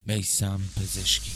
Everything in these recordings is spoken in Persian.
میثم پزشکی.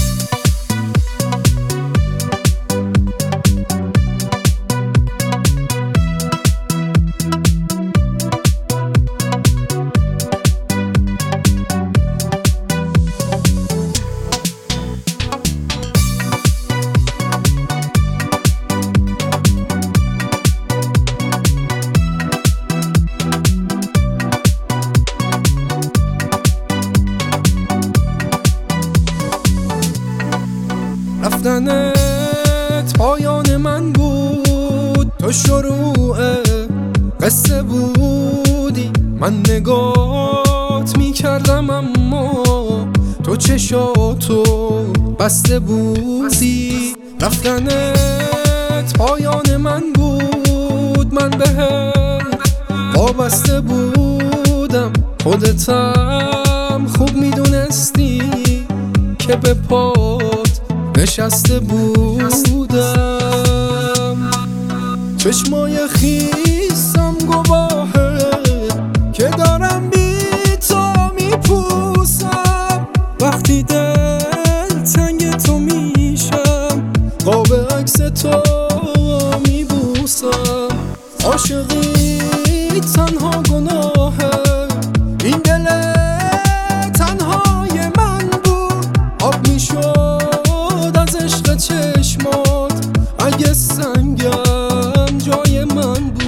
رفتنت پایان من بود، تو شروع قصه بودی. من نگات میکردم اما تو چشاتو بسته بودی. رفتنت پایان من بود، من بهت وابسته بودم. خودتم خوب میدونستی که به پات نشسته بودم. چشمای خیسم گواهه که دارم بی تو میپوسم. وقتی دل تنگ تو میشم، قاب عکس تو میبوسم. عاشقی تنها گناهه، این دل تنهای من بود. آب میشد از عشق چشمات اگه سنگم جای من بود.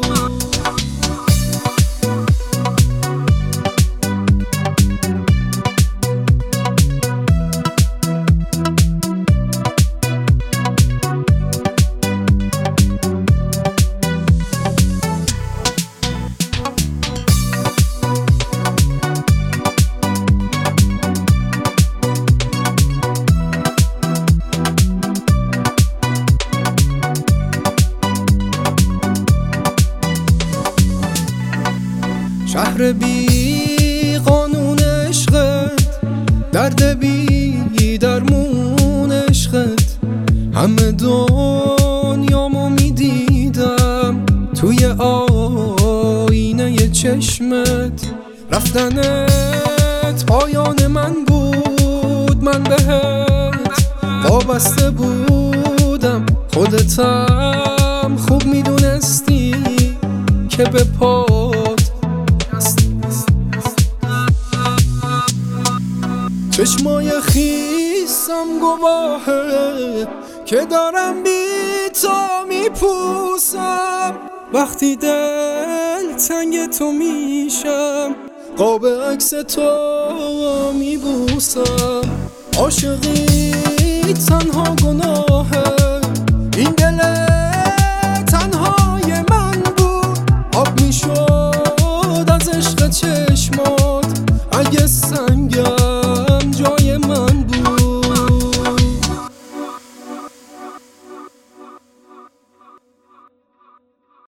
شهر بی قانون عشقت، درد بی درمون عشقت. همه دنیامو میدیدم توی آینه چشمت. رفتنت پایان من بود، من بهت وابسته بودم. خودتم خوب میدونستی که به پات چشمای خیسم گواهه که دارم بی تو میپوسم. وقتی دل تنگ تو میشم، قاب عکس تو میبوسم. عاشقی تنها گناه